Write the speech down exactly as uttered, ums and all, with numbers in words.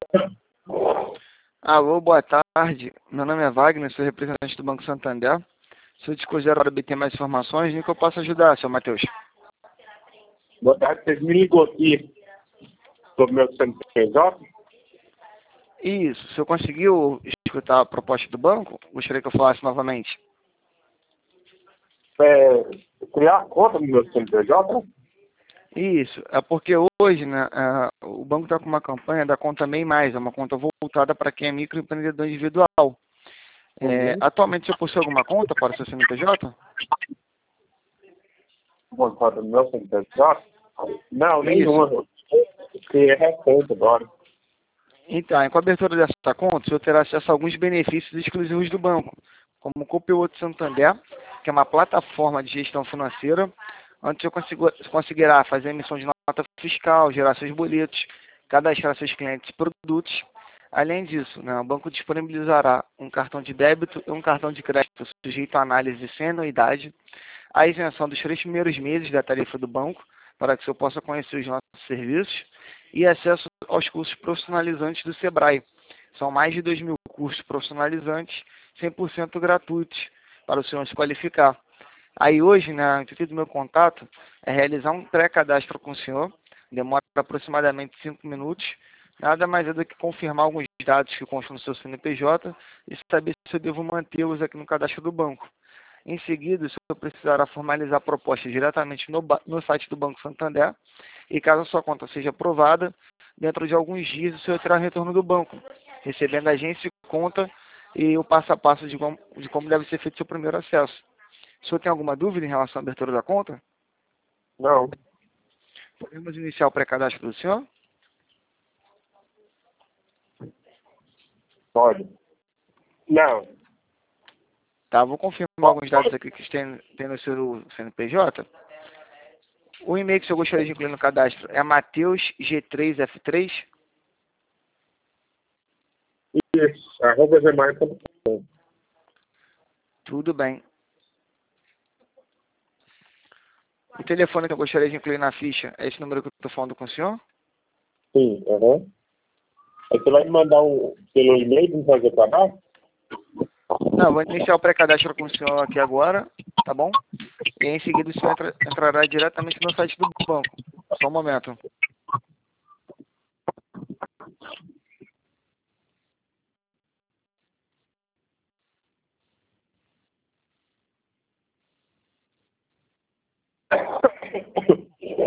Alô, boa tarde. Meu nome é Wagner, sou representante do Banco Santander. Se eu dispuser para obter mais informações, em que eu posso ajudar, seu Matheus? Boa tarde, vocês me ligou aqui sobre o meu C N P J? Isso, se eu conseguiu escutar a proposta do banco, gostaria que eu falasse novamente. É, criar a conta no meu C N P J? Isso, é porque hoje, né, é, o banco está com uma campanha da conta MEI Mais, é uma conta voltada para quem é microempreendedor individual. É, Uhum. atualmente, você possui alguma conta para o seu C N P J? Uma conta no meu C N P J? Não, Isso. nenhuma. Porque é recente agora. Então, com a abertura dessa conta, o senhor terá acesso a alguns benefícios exclusivos do banco, como o Copilot Santander, que é uma plataforma de gestão financeira, onde o senhor consigo- conseguirá fazer emissão de nota fiscal, gerar seus boletos, cadastrar seus clientes e produtos. Além disso, né, o banco disponibilizará um cartão de débito e um cartão de crédito sujeito à análise sem anuidade, a isenção dos três primeiros meses da tarifa do banco, para que o senhor possa conhecer os nossos serviços, e acesso aos cursos profissionalizantes do Sebrae. São mais de dois mil cursos profissionalizantes, cem por cento gratuitos, para o senhor se qualificar. Aí hoje, né, o intuito do meu contato é realizar um pré-cadastro com o senhor, demora aproximadamente cinco minutos, nada mais é do que confirmar alguns dados que constam no seu C N P J e saber se eu devo mantê-los aqui no cadastro do banco. Em seguida, o senhor precisará formalizar a proposta diretamente no, no site do Banco Santander e caso a sua conta seja aprovada, dentro de alguns dias o senhor terá retorno do banco, recebendo a agência de conta e o passo a passo de como, de como deve ser feito o seu primeiro acesso. O senhor tem alguma dúvida em relação à abertura da conta? Não, Podemos iniciar o pré-cadastro do senhor? pode. Não, Tá, vou confirmar alguns dados aqui que tem, tem no seu C N P J. O e-mail que o senhor gostaria de incluir no cadastro é mateus g três f três. isso. Arroba gmail ponto com. Tudo bem. O telefone que eu gostaria de incluir na ficha é esse número que eu estou falando com o senhor? Sim, aham. Aí você vai me mandar um, pelo e-mail para fazer cadastro? Não, vou iniciar o pré-cadastro com o senhor aqui agora, tá bom? E em seguida o senhor entra, entrará diretamente no site do banco. Só um momento.